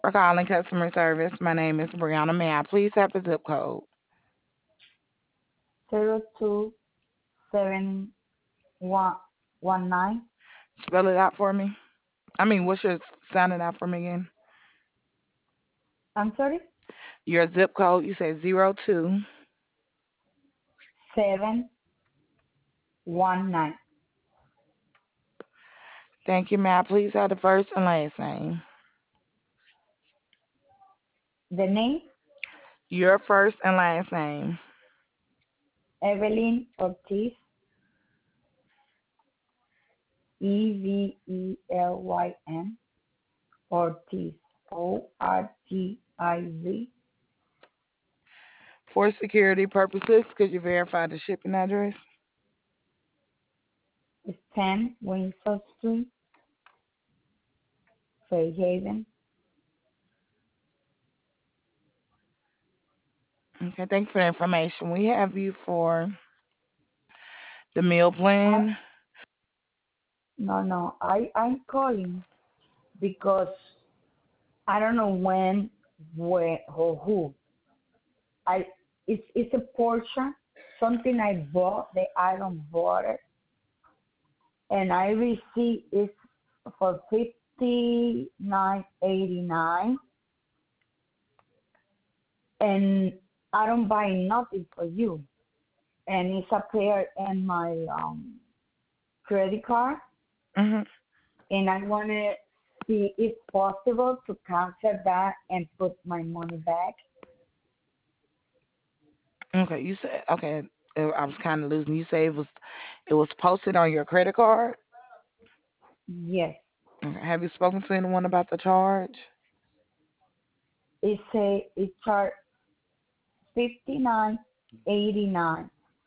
For calling customer service. My name is Brianna. May I please have the zip code? 02719. Spell it out for me. I mean, what's your sound it out for me again? I'm sorry? Your zip code, you said 02. 719. Thank you. May I please have the first and last name? The name, Your first and last name. Evelyn Ortiz, Evelyn Ortiz, Ortiz. For security purposes, could you verify the shipping address? It's 10 Windsor Street, Fairhaven. Okay, thank you for the information. We have you for the meal Uh, plan. no, no, I'm calling because I don't know when, where, or who. I it's a portion, something I bought, the item bought it, and I received it for 59.89, and I don't buy nothing for you, and it's appeared in my credit card, Hmm. and I want to see if possible to cancel that and put my money back. Okay, you said okay. I was kind of losing. You say it was posted on your credit card. Yes, Okay. Have you spoken to anyone about the charge? it charged 59.89.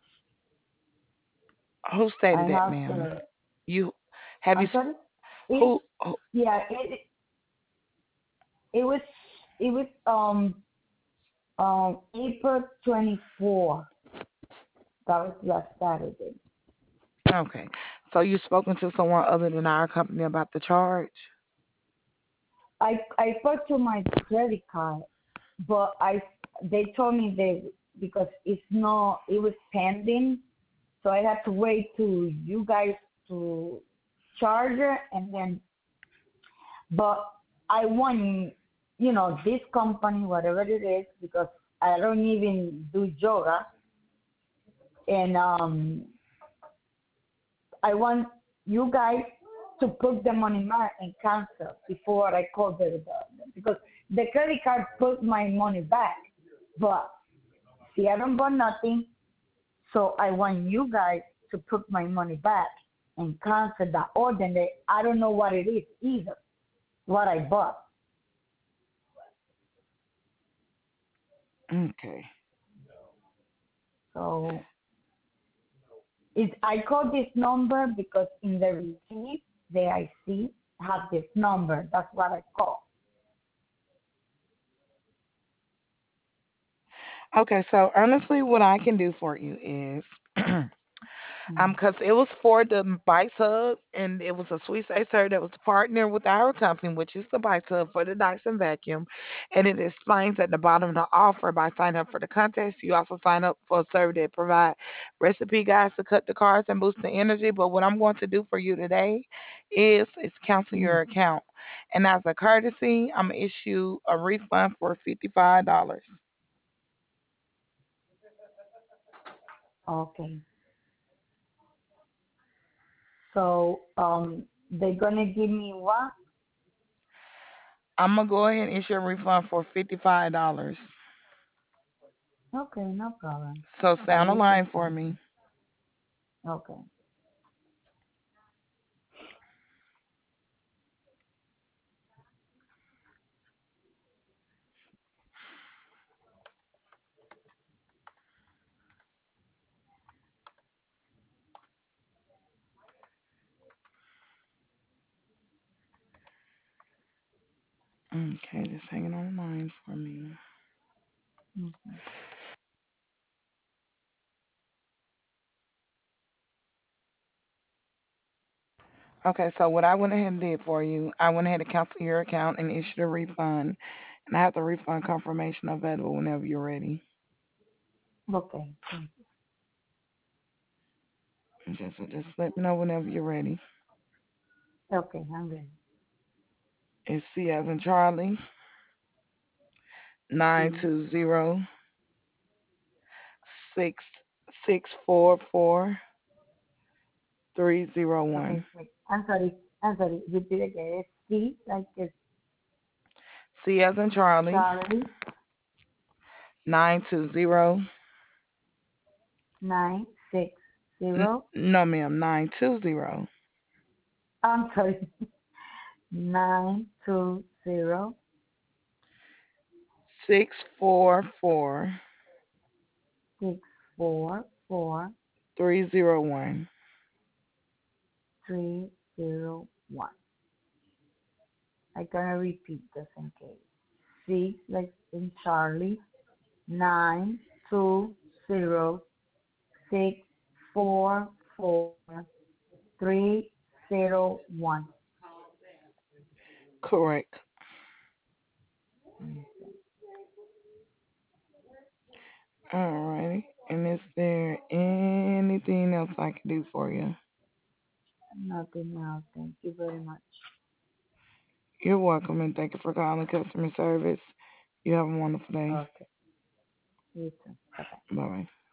Who I stated that, have ma'am? the. You have you I'm s- sorry. It who Yeah. It was it was April 24. That was last Saturday. okay. So you spoken to someone other than our company about the charge? I spoke to my credit card, but I they told me they because it was pending, so I had to wait to you guys to charge it and then. But I want this company whatever it is because I don't even do yoga and I want you guys to put the money back and cancel before I call because the credit card put my money back, but see I don't buy nothing, so I want you guys to put my money back and cancel that order. That I don't know what it is either, what I bought. Okay. So I call this number because in the receipt that I see have this number. That's what I call. Okay, so honestly what I can do for you is Mm. because it was for the Bike Hub, and it was a Sweet Say Sir that was partnered with our company, which is the Bike Hub for the Dyson vacuum. And it explains at the bottom of the offer by signing up for the contest, you also sign up for a service that provide recipe guides to cut the carbs and boost the energy. But what I'm going to do for you today is cancel Mm. your account. And as a courtesy, I'm gonna issue a refund for $55. Okay. So they're gonna give me what? I'm gonna go ahead and issue a refund for $55. Okay, no problem. So At sound a least it's line for me. something. Okay. Okay, just hanging on the line for me. Mhm. Okay, so what I went ahead and did for you, I went ahead and canceled your account and issued a refund. And I have the refund confirmation available whenever you're ready. Okay, thank Just let me know whenever you're ready. you. Okay, I'm ready. It's C as in Charlie, nine C. two zero six six four four 301. Okay, wait. I'm sorry. I'm sorry. Repeat again. It's C, like it's C as in Charlie, Charlie, 920. 960. No, ma'am, 920 I'm sorry. 920 644 644 301. 301. I'm gonna repeat just in case. C, like in Charlie, 920 644 301. Correct. Alrighty. And is there anything else I can do for you? Nothing else. Thank you very much. You're welcome and thank you for calling customer service. You have a wonderful day. Okay. You too. Bye bye. Bye bye.